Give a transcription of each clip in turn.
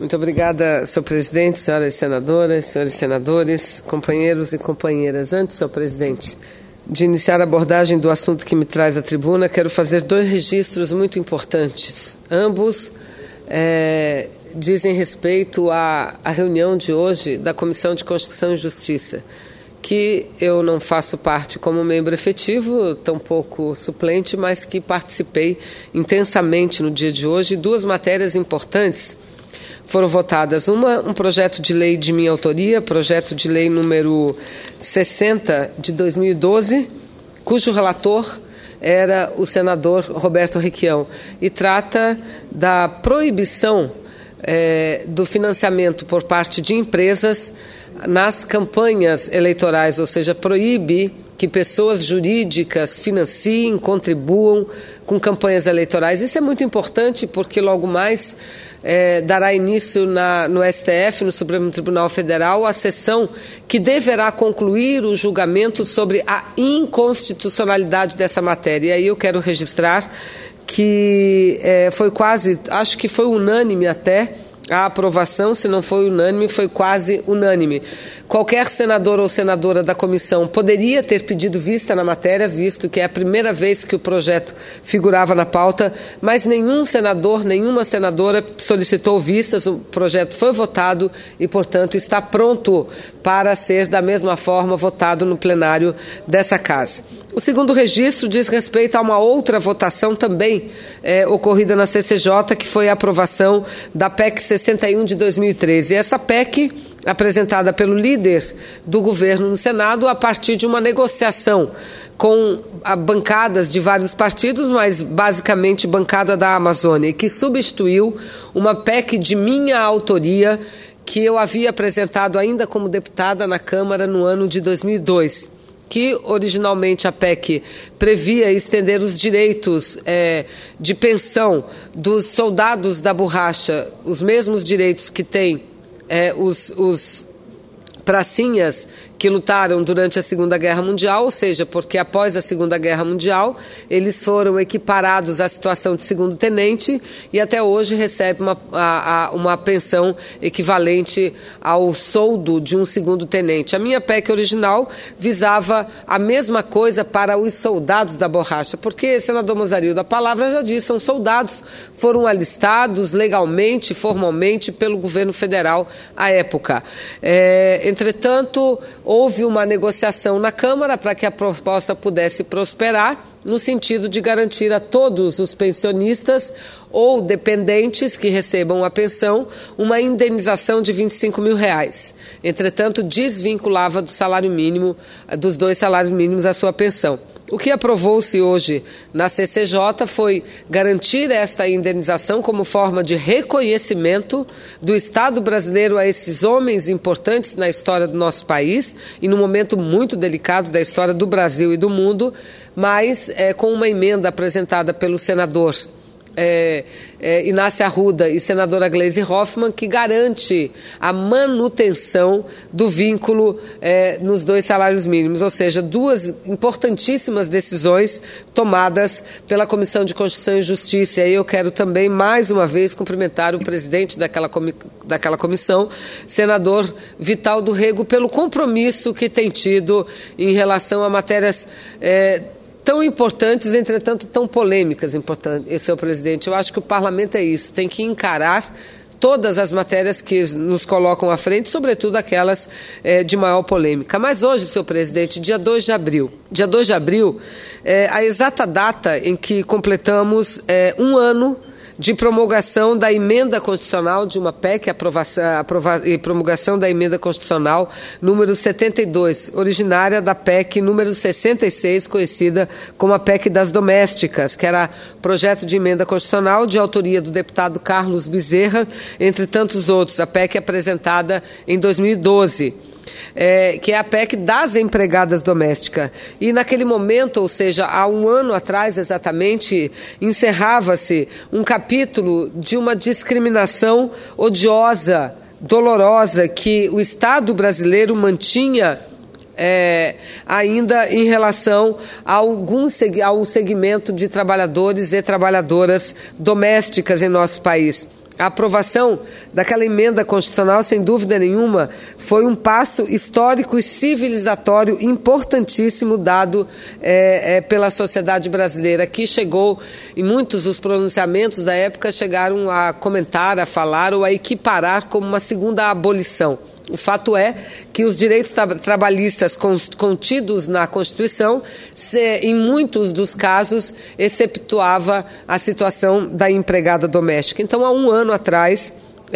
Muito obrigada, senhor presidente, senhoras senadoras, senhores senadores, companheiros e companheiras. Antes, senhor presidente, de iniciar a abordagem do assunto que me traz à tribuna, quero fazer 2 registros muito importantes. Ambos dizem respeito à reunião de hoje da Comissão de Constituição e Justiça, que eu não faço parte como membro efetivo, tampouco suplente, mas que participei intensamente no dia de hoje. 2 matérias importantes foram votadas. Um projeto de lei de minha autoria, projeto de lei número 60 de 2012, cujo relator era o senador Roberto Requião, e trata da proibição do financiamento por parte de empresas nas campanhas eleitorais, ou seja, proíbe que pessoas jurídicas financiem, contribuam com campanhas eleitorais. Isso é muito importante porque logo mais dará início no STF, no Supremo Tribunal Federal, a sessão que deverá concluir o julgamento sobre a inconstitucionalidade dessa matéria. E aí eu quero registrar que foi quase, acho que foi unânime até, a aprovação, se não foi unânime, foi quase unânime. Qualquer senador ou senadora da comissão poderia ter pedido vista na matéria, visto que é a primeira vez que o projeto figurava na pauta, mas nenhum senador, nenhuma senadora solicitou vistas, o projeto foi votado e, portanto, está pronto para ser, da mesma forma, votado no plenário dessa Casa. O segundo registro diz respeito a uma outra votação também ocorrida na CCJ, que foi a aprovação da PEC 61 de 2013. E essa PEC, apresentada pelo líder do governo no Senado, a partir de uma negociação com bancadas de vários partidos, mas basicamente bancada da Amazônia, que substituiu uma PEC de minha autoria, que eu havia apresentado ainda como deputada na Câmara no ano de 2002. Que originalmente a PEC previa estender os direitos de pensão dos soldados da borracha, os mesmos direitos que têm os pracinhas que lutaram durante a Segunda Guerra Mundial, ou seja, porque após a Segunda Guerra Mundial eles foram equiparados à situação de segundo-tenente e até hoje recebem uma pensão equivalente ao soldo de um segundo-tenente. A minha PEC original visava a mesma coisa para os soldados da borracha, porque, senador Mazarildo, a palavra já diz, são soldados, foram alistados legalmente, formalmente, pelo governo federal à época. Entretanto, houve uma negociação na Câmara para que a proposta pudesse prosperar, no sentido de garantir a todos os pensionistas ou dependentes que recebam a pensão uma indenização de R$25 mil. Entretanto, desvinculava do salário mínimo, dos 2 salários mínimos, a sua pensão. O que aprovou-se hoje na CCJ foi garantir esta indenização como forma de reconhecimento do Estado brasileiro a esses homens importantes na história do nosso país e num momento muito delicado da história do Brasil e do mundo, mas com uma emenda apresentada pelo senador Inácia Arruda e senadora Gleisi Hoffmann, que garante a manutenção do vínculo nos 2 salários mínimos, ou seja, 2 importantíssimas decisões tomadas pela Comissão de Constituição e Justiça. E aí eu quero também, mais uma vez, cumprimentar o presidente daquela comissão, senador Vital do Rego, pelo compromisso que tem tido em relação a matérias tão importantes, entretanto, tão polêmicas, senhor presidente. Eu acho que o parlamento é isso, tem que encarar todas as matérias que nos colocam à frente, sobretudo aquelas de maior polêmica. Mas hoje, senhor presidente, dia 2 de abril, a exata data em que completamos 1 ano de promulgação da emenda constitucional de uma PEC, e promulgação da emenda constitucional número 72, originária da PEC número 66, conhecida como a PEC das domésticas, que era projeto de emenda constitucional de autoria do deputado Carlos Bezerra, entre tantos outros, a PEC apresentada em 2012. Que é a PEC das empregadas domésticas. E naquele momento, ou seja, há 1 ano atrás exatamente, encerrava-se um capítulo de uma discriminação odiosa, dolorosa, que o Estado brasileiro mantinha ainda em relação ao segmento de trabalhadores e trabalhadoras domésticas em nosso país. A aprovação daquela emenda constitucional, sem dúvida nenhuma, foi um passo histórico e civilizatório importantíssimo dado pela sociedade brasileira, que chegou, e muitos dos pronunciamentos da época chegaram a comentar, a falar ou a equiparar como uma segunda abolição. O fato é que os direitos trabalhistas contidos na Constituição, em muitos dos casos, exceptuava a situação da empregada doméstica. Então, há um ano atrás,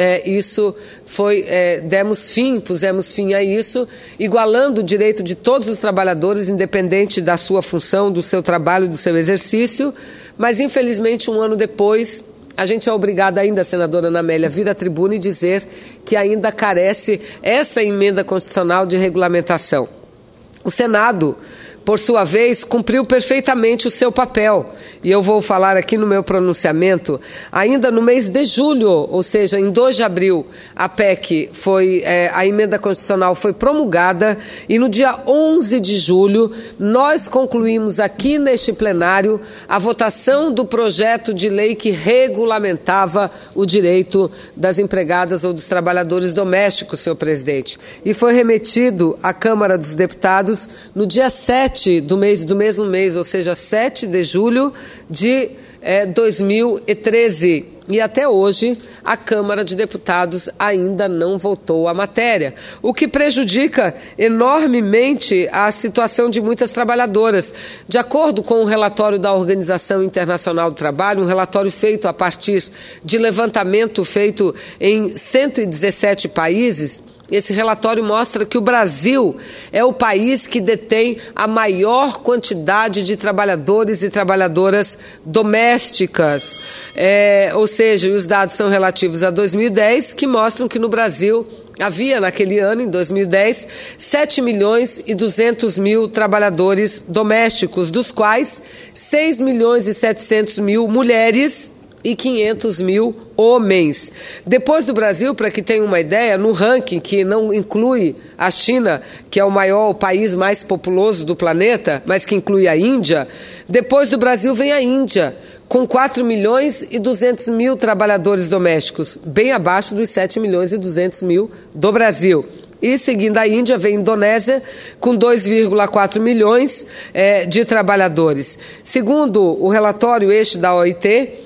pusemos fim a isso, igualando o direito de todos os trabalhadores, independente da sua função, do seu trabalho, do seu exercício, mas, infelizmente, um ano depois, a gente é obrigada ainda, senadora Ana Amélia, a vir à tribuna e dizer que ainda carece essa emenda constitucional de regulamentação. O Senado, por sua vez, cumpriu perfeitamente o seu papel. E eu vou falar aqui no meu pronunciamento, ainda no mês de julho, ou seja, em 2 de abril, a PEC a emenda constitucional foi promulgada e no dia 11 de julho nós concluímos aqui neste plenário a votação do projeto de lei que regulamentava o direito das empregadas ou dos trabalhadores domésticos, senhor presidente. E foi remetido à Câmara dos Deputados no dia 7 do mesmo mês, ou seja, 7 de julho de 2013. E até hoje a Câmara de Deputados ainda não votou a matéria, o que prejudica enormemente a situação de muitas trabalhadoras. De acordo com o relatório da Organização Internacional do Trabalho, um relatório feito a partir de levantamento feito em 117 países, esse relatório mostra que o Brasil é o país que detém a maior quantidade de trabalhadores e trabalhadoras domésticas. Ou seja, os dados são relativos a 2010, que mostram que no Brasil havia, naquele ano, em 2010, 7.200.000 trabalhadores domésticos, dos quais 6.700.000 mulheres e 500.000 homens. Depois do Brasil, para que tenha uma ideia, no ranking que não inclui a China, que é o país mais populoso do planeta, mas que inclui a Índia, depois do Brasil vem a Índia, com 4.200.000 trabalhadores domésticos, bem abaixo dos 7.200.000 do Brasil. E, seguindo a Índia, vem a Indonésia, com 2,4 milhões de trabalhadores. Segundo o relatório da OIT,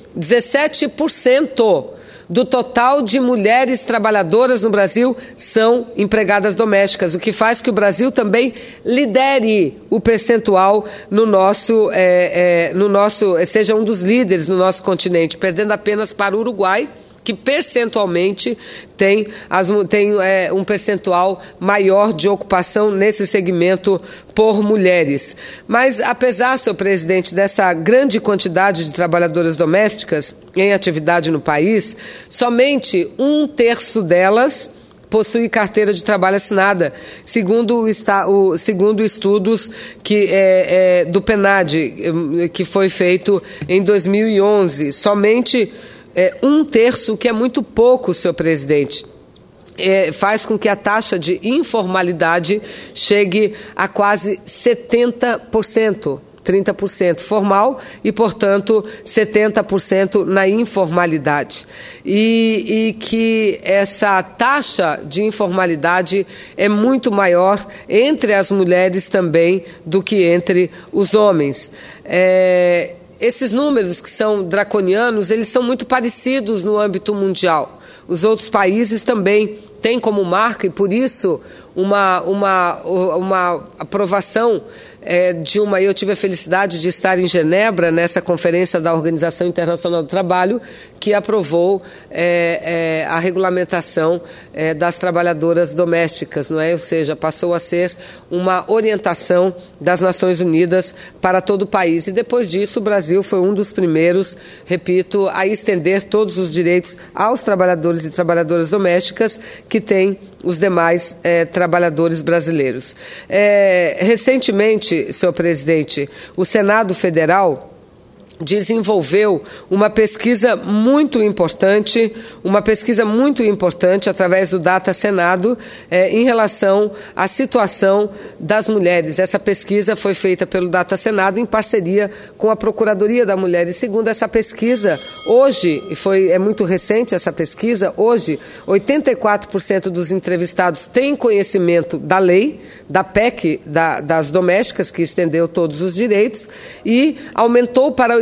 17% do total de mulheres trabalhadoras no Brasil são empregadas domésticas, o que faz que o Brasil também lidere o percentual seja um dos líderes no nosso continente, perdendo apenas para o Uruguai, que percentualmente tem um percentual maior de ocupação nesse segmento por mulheres. Mas, apesar, senhor presidente, dessa grande quantidade de trabalhadoras domésticas em atividade no país, somente 1/3 delas possui carteira de trabalho assinada, segundo estudos do PNAD, que foi feito em 2011. Somente 1/3, que é muito pouco, senhor presidente, faz com que a taxa de informalidade chegue a quase 70%, 30% formal e, portanto, 70% na informalidade. E que essa taxa de informalidade é muito maior entre as mulheres também do que entre os homens. Esses números, que são draconianos, eles são muito parecidos no âmbito mundial. Os outros países também têm como marca, e por isso uma aprovação eu tive a felicidade de estar em Genebra, nessa conferência da Organização Internacional do Trabalho, que aprovou a regulamentação das trabalhadoras domésticas, não é? Ou seja, passou a ser uma orientação das Nações Unidas para todo o país. E depois disso, o Brasil foi um dos primeiros, repito, a estender todos os direitos aos trabalhadores e trabalhadoras domésticas que têm os demais trabalhadores brasileiros. Recentemente, senhor presidente, o Senado Federal desenvolveu uma pesquisa muito importante através do Data Senado em relação à situação das mulheres. Essa pesquisa foi feita pelo Data Senado em parceria com a Procuradoria da Mulher. E segundo essa pesquisa, hoje, é muito recente essa pesquisa, hoje 84% dos entrevistados têm conhecimento da lei, da PEC, das domésticas, que estendeu todos os direitos, e aumentou para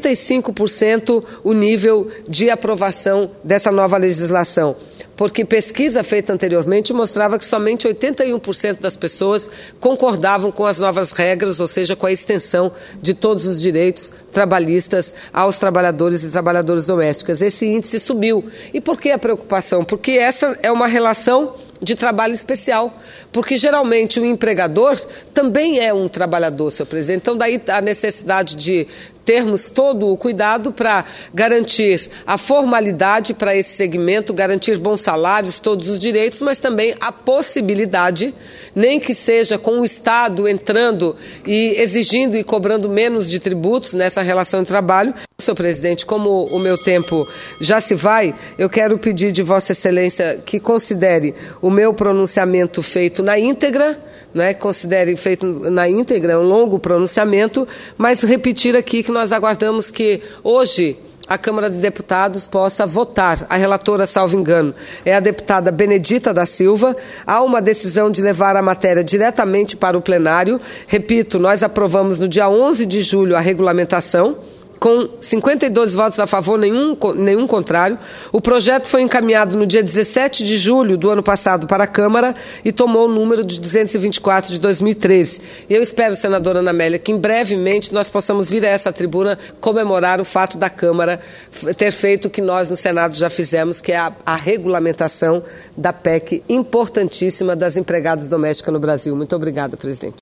85% o nível de aprovação dessa nova legislação. Porque pesquisa feita anteriormente mostrava que somente 81% das pessoas concordavam com as novas regras, ou seja, com a extensão de todos os direitos trabalhistas aos trabalhadores e trabalhadoras domésticas. Esse índice subiu. E por que a preocupação? Porque essa é uma relação de trabalho especial, porque geralmente o empregador também é um trabalhador, senhor presidente. Então, daí a necessidade de termos todo o cuidado para garantir a formalidade para esse segmento, garantir bons salários, todos os direitos, mas também a possibilidade, nem que seja com o Estado entrando e exigindo e cobrando menos de tributos nessa relação de trabalho. Senhor presidente, como o meu tempo já se vai, eu quero pedir de Vossa Excelência que considere o meu pronunciamento feito na íntegra, considere feito na íntegra, um longo pronunciamento, mas repetir aqui que nós aguardamos que hoje a Câmara de Deputados possa votar. A relatora, salvo engano, é a deputada Benedita da Silva. Há uma decisão de levar a matéria diretamente para o plenário. Repito, nós aprovamos no dia 11 de julho a regulamentação, com 52 votos a favor, nenhum contrário. O projeto foi encaminhado no dia 17 de julho do ano passado para a Câmara e tomou o número de 224 de 2013. E eu espero, senadora Ana Amélia, que brevemente nós possamos vir a essa tribuna comemorar o fato da Câmara ter feito o que nós no Senado já fizemos, que é a regulamentação da PEC importantíssima das empregadas domésticas no Brasil. Muito obrigada, presidente.